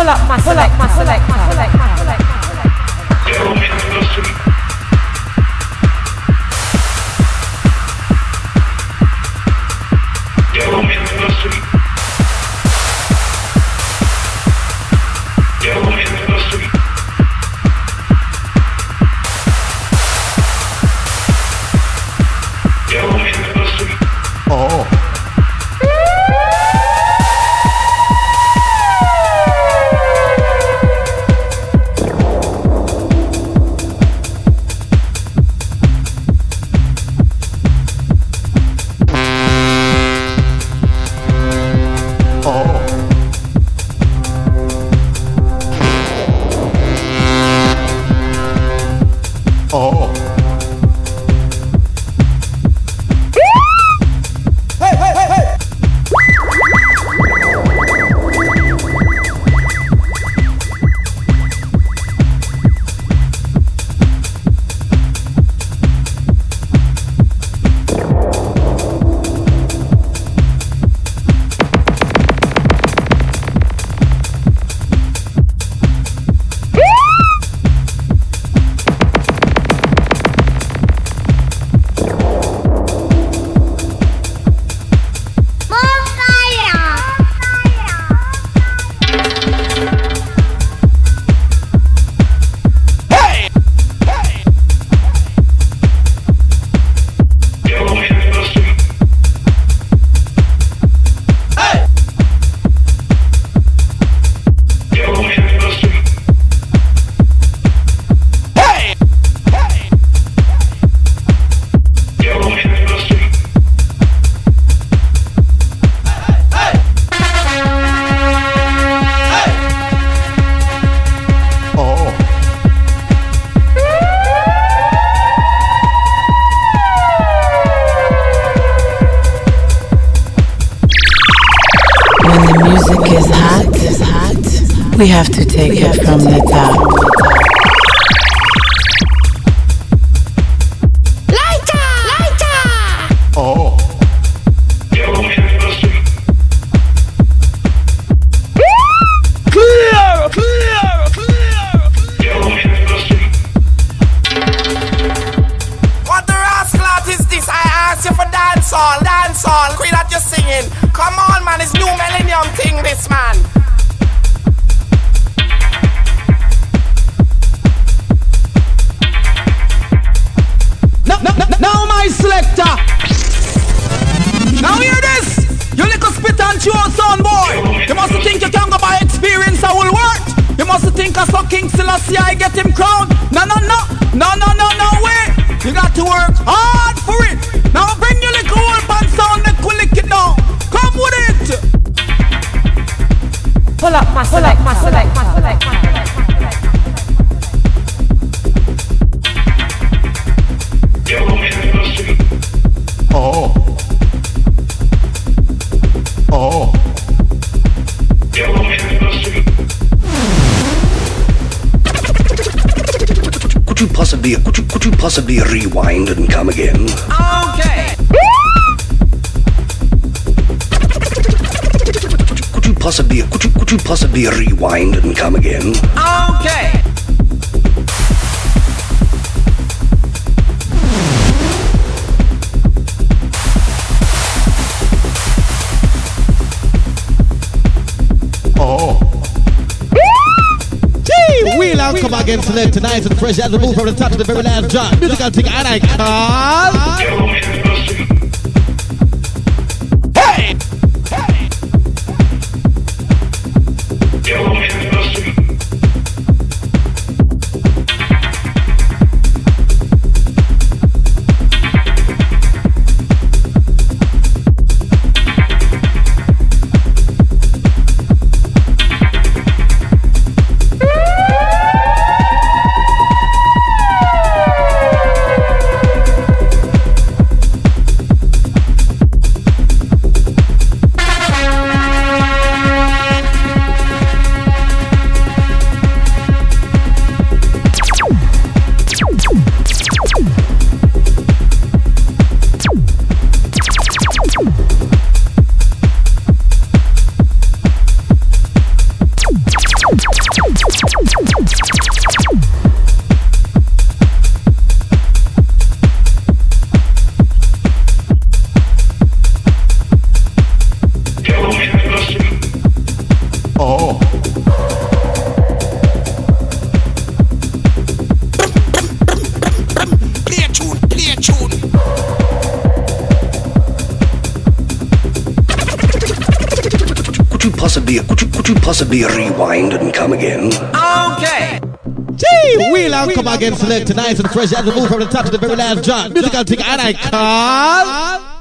Pull up my select. We have to take it from the top. Lighter! Oh. What the rascal is this? I asked you for dancehall. Quit that you're singing. Come on, man, it's new millennium thing, this man. Now my selector. Now hear this. You little spit and chew son boy. You must think you can go by experience I will work. You must think I saw King Selassie I get him crowned. No way. You got to work hard for it. Now bring your little old pan sound and we'll lick it down. Come with it. Pull up my select. Oh. Could you possibly rewind and come again? Okay. Could you possibly rewind and come again? Okay. We'll come again tonight and fresh as we move from the top to the very last drop. Musical thing and I call. Hey! could you possibly rewind and come again? Okay. Gee, we'll have come again select nice and fresh as we move from the top to the very last drop. Musical thing and I call